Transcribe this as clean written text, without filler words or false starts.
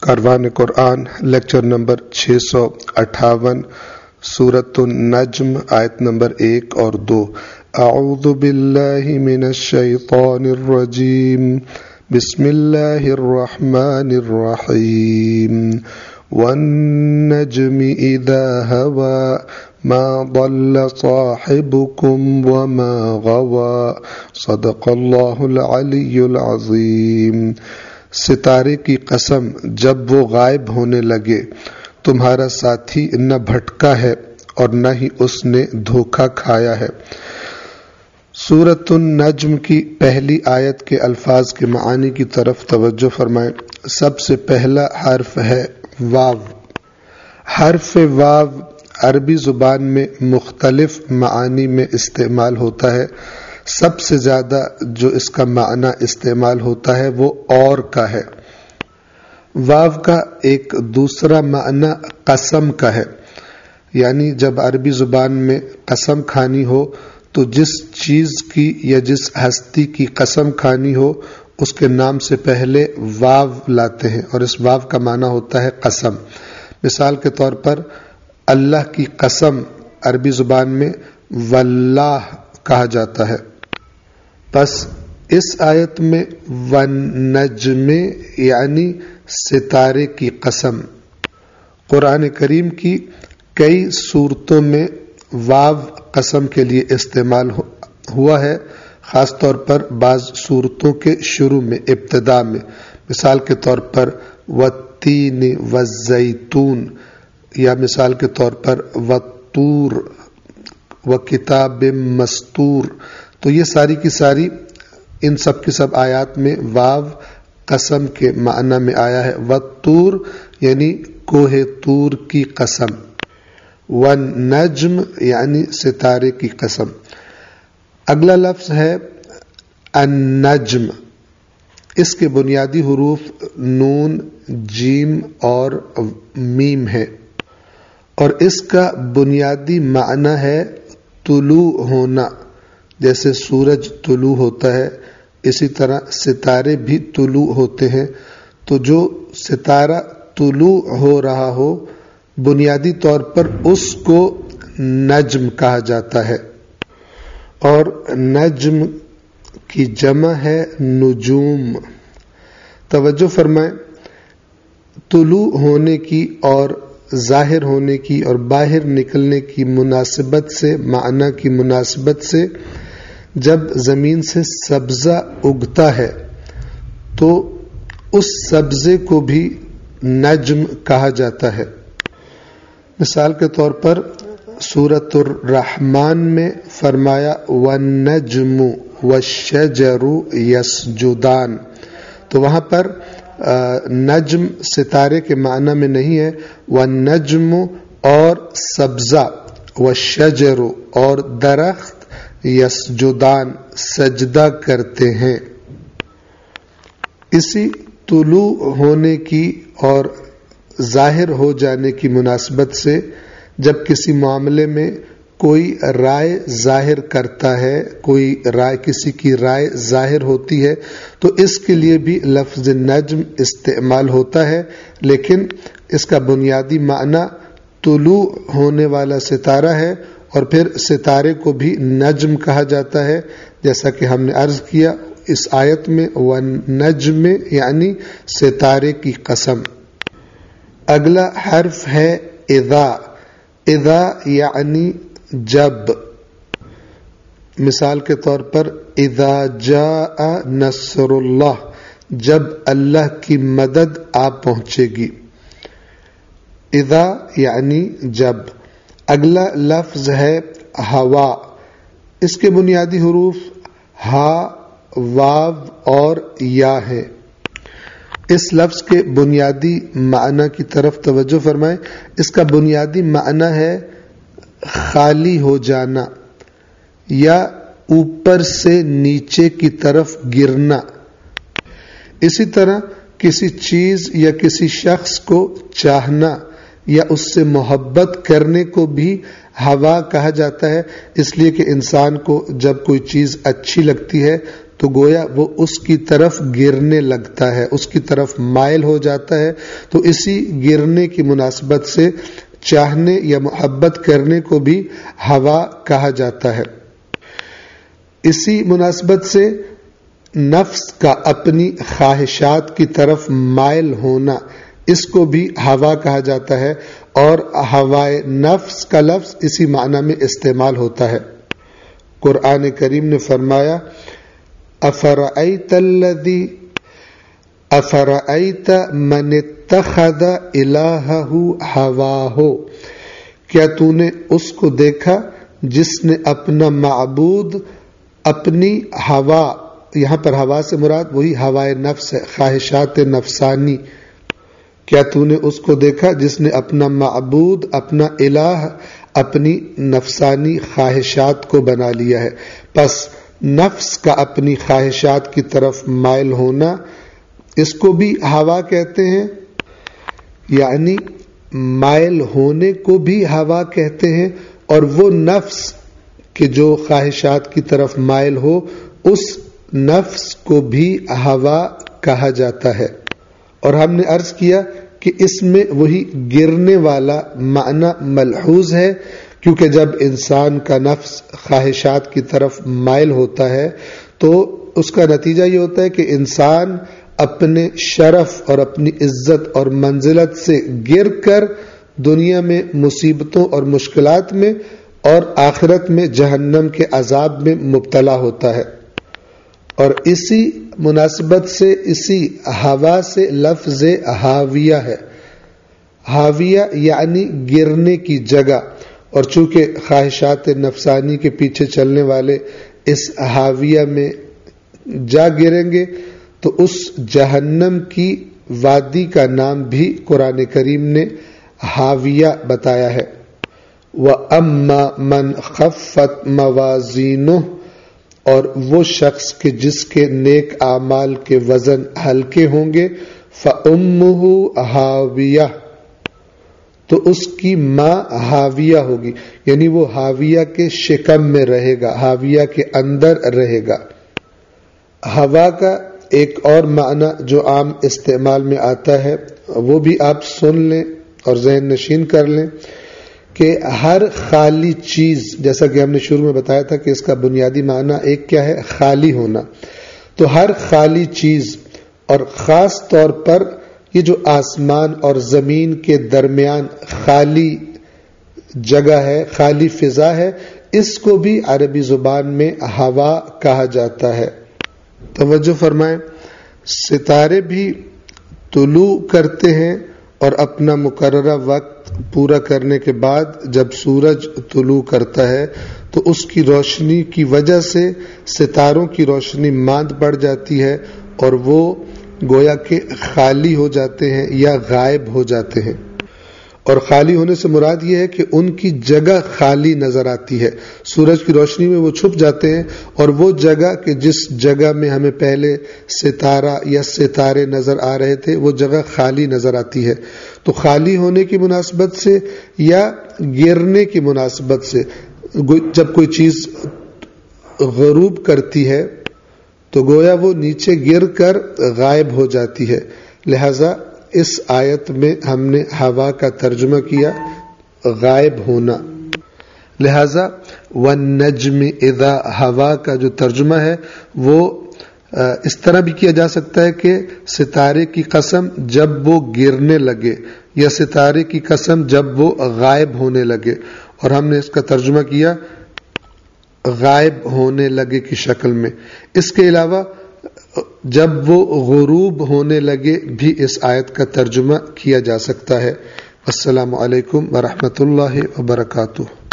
کاروان قرآن lecture number 658 سورۃ النجم آیت number 1 اور 2۔ اعوذ باللہ من الشیطان الرجیم بسم اللہ الرحمن الرحیم والنجم اذا هوى ما ضل صاحبكم وما غوى صدق اللہ العلی العظیم۔ ستارے کی قسم جب وہ غائب ہونے لگے تمہارا ساتھی نہ بھٹکا ہے اور نہ ہی اس نے دھوکہ کھایا ہے۔ سورۃ النجم کی پہلی آیت کے الفاظ کے معانی کی طرف توجہ فرمائیں۔ سب سے پہلا حرف ہے واو۔ حرف واو عربی زبان میں مختلف معانی میں استعمال ہوتا ہے۔ سب سے زیادہ جو اس کا معنی استعمال ہوتا ہے وہ اور کا ہے۔ واو کا ایک دوسرا معنی قسم کا ہے، یعنی جب عربی زبان میں قسم کھانی ہو تو جس چیز کی یا جس ہستی کی قسم کھانی ہو اس کے نام سے پہلے واو لاتے ہیں اور اس واو کا معنی ہوتا ہے قسم۔ مثال کے طور پر اللہ کی قسم عربی زبان میں واللہ کہا جاتا ہے۔ پس اس آیت میں والنجم یعنی ستارے کی قسم۔ قرآن کریم کی کئی صورتوں میں واو قسم کے لیے استعمال ہوا ہے، خاص طور پر بعض صورتوں کے شروع میں، ابتدا میں۔ مثال کے طور پر والتین والزیتون، یا مثال کے طور پر والطور وکتاب مستور۔ تو یہ ساری کی ساری ان سب کی سب آیات میں واو قسم کے معنی میں آیا ہے۔ والطور یعنی کوہ طور کی قسم، والنجم یعنی ستارے کی قسم۔ اگلا لفظ ہے النجم۔ اس کے بنیادی حروف نون، جیم اور میم ہے اور اس کا بنیادی معنی ہے طلوع ہونا۔ جیسے سورج طلوع ہوتا ہے اسی طرح ستارے بھی طلوع ہوتے ہیں۔ تو جو ستارہ طلوع ہو رہا ہو بنیادی طور پر اس کو نجم کہا جاتا ہے، اور نجم کی جمع ہے نجوم۔ توجہ فرمائیں، طلوع ہونے کی اور ظاہر ہونے کی اور باہر نکلنے کی مناسبت سے، معنی کی مناسبت سے، جب زمین سے سبزہ اگتا ہے تو اس سبزے کو بھی نجم کہا جاتا ہے۔ مثال کے طور پر سورۃ الرحمن میں فرمایا والنجم والشجر یسجدان، تو وہاں پر نجم ستارے کے معنی میں نہیں ہے، والنجم اور سبزہ، والشجر اور درخت، یسجدان سجدہ کرتے ہیں۔ اسی طلوع ہونے کی اور ظاہر ہو جانے کی مناسبت سے جب کسی معاملے میں کوئی رائے ظاہر کرتا ہے، کوئی رائے، کسی کی رائے ظاہر ہوتی ہے تو اس کے لیے بھی لفظ نجم استعمال ہوتا ہے، لیکن اس کا بنیادی معنی طلوع ہونے والا ستارہ ہے، اور پھر ستارے کو بھی نجم کہا جاتا ہے، جیسا کہ ہم نے عرض کیا اس آیت میں والنجم یعنی ستارے کی قسم۔ اگلا حرف ہے اذا۔ اذا یعنی جب۔ مثال کے طور پر اذا جاء نصر اللہ، جب اللہ کی مدد آ پہنچے گی۔ اذا یعنی جب۔ اگلا لفظ ہے ہوا۔ اس کے بنیادی حروف ہا، واو اور یا ہے۔ اس لفظ کے بنیادی معنی کی طرف توجہ فرمائیں۔ اس کا بنیادی معنی ہے خالی ہو جانا یا اوپر سے نیچے کی طرف گرنا۔ اسی طرح کسی چیز یا کسی شخص کو چاہنا یا اس سے محبت کرنے کو بھی ہوا کہا جاتا ہے، اس لیے کہ انسان کو جب کوئی چیز اچھی لگتی ہے تو گویا وہ اس کی طرف گرنے لگتا ہے، اس کی طرف مائل ہو جاتا ہے. تو اسی گرنے کی مناسبت سے چاہنے یا محبت کرنے کو بھی ہوا کہا جاتا ہے. اسی مناسبت سے نفس کا اپنی خواہشات کی طرف مائل ہونا، اس کو بھی ہوا کہا جاتا ہے، اور ہوائے نفس کا لفظ اسی معنی میں استعمال ہوتا ہے. قرآن کریم نے فرمایا افرأیت من اتخذ الہہ ہواہ، کیا تو نے اس کو دیکھا جس نے اپنا معبود اپنی ہوا، یہاں پر ہوا سے مراد وہی ہوائے نفس ہے، خواہشات نفسانی. کیا تو نے اس کو دیکھا جس نے اپنا معبود، اپنا الہ اپنی نفسانی خواہشات کو بنا لیا ہے. پس نفس کا اپنی خواہشات کی طرف مائل ہونا، اس کو بھی ہوا کہتے ہیں، یعنی مائل ہونے کو بھی ہوا کہتے ہیں، اور وہ نفس کہ جو خواہشات کی طرف مائل ہو اس نفس کو بھی ہوا کہا جاتا ہے. اور ہم نے عرض کیا کہ اس میں وہی گرنے والا معنی ملحوظ ہے، کیونکہ جب انسان کا نفس خواہشات کی طرف مائل ہوتا ہے تو اس کا نتیجہ یہ ہوتا ہے کہ انسان اپنے شرف اور اپنی عزت اور منزلت سے گر کر دنیا میں مصیبتوں اور مشکلات میں اور آخرت میں جہنم کے عذاب میں مبتلا ہوتا ہے. اور اسی مناسبت سے اسی ہوا سے لفظ ہاویہ ہے. ہاویہ یعنی گرنے کی جگہ، اور چونکہ خواہشات نفسانی کے پیچھے چلنے والے اس ہاویہ میں جا گریں گے تو اس جہنم کی وادی کا نام بھی قرآن کریم نے ہاویہ بتایا ہے. وَأَمَّا مَنْ خَفَّتْ مَوَازِينُهُ، اور وہ شخص کے جس کے نیک اعمال کے وزن ہلکے ہوں گے، فَأُمُّهُ ہاویہ، تو اس کی ماں ہاویہ ہوگی، یعنی وہ ہاویہ کے شکم میں رہے گا، ہاویہ کے اندر رہے گا. ہوا کا ایک اور معنی جو عام استعمال میں آتا ہے وہ بھی آپ سن لیں اور ذہن نشین کر لیں کہ ہر خالی چیز، جیسا کہ ہم نے شروع میں بتایا تھا کہ اس کا بنیادی معنی ایک کیا ہے، خالی ہونا. تو ہر خالی چیز، اور خاص طور پر یہ جو آسمان اور زمین کے درمیان خالی جگہ ہے، خالی فضا ہے، اس کو بھی عربی زبان میں ہوا کہا جاتا ہے. توجہ فرمائیں، ستارے بھی طلوع کرتے ہیں اور اپنا مقررہ وقت پورا کرنے کے بعد جب سورج طلوع کرتا ہے تو اس کی روشنی کی وجہ سے ستاروں کی روشنی ماند پڑ جاتی ہے اور وہ گویا کہ خالی ہو جاتے ہیں یا غائب ہو جاتے ہیں. اور خالی ہونے سے مراد یہ ہے کہ ان کی جگہ خالی نظر آتی ہے، سورج کی روشنی میں وہ چھپ جاتے ہیں، اور وہ جگہ کہ جس جگہ میں ہمیں پہلے ستارہ یا ستارے نظر آ رہے تھے وہ جگہ خالی نظر آتی ہے. تو خالی ہونے کی مناسبت سے یا گرنے کی مناسبت سے جب کوئی چیز غروب کرتی ہے تو گویا وہ نیچے گر کر غائب ہو جاتی ہے. لہذا اس آیت میں ہم نے ہوا کا ترجمہ کیا غائب ہونا. لہذا والنجم اذا ہوا کا جو ترجمہ ہے وہ اس طرح بھی کیا جا سکتا ہے کہ ستارے کی قسم جب وہ گرنے لگے، یا ستارے کی قسم جب وہ غائب ہونے لگے، اور ہم نے اس کا ترجمہ کیا غائب ہونے لگے کی شکل میں. اس کے علاوہ جب وہ غروب ہونے لگے بھی اس آیت کا ترجمہ کیا جا سکتا ہے. السلام علیکم ورحمۃ اللہ وبرکاتہ.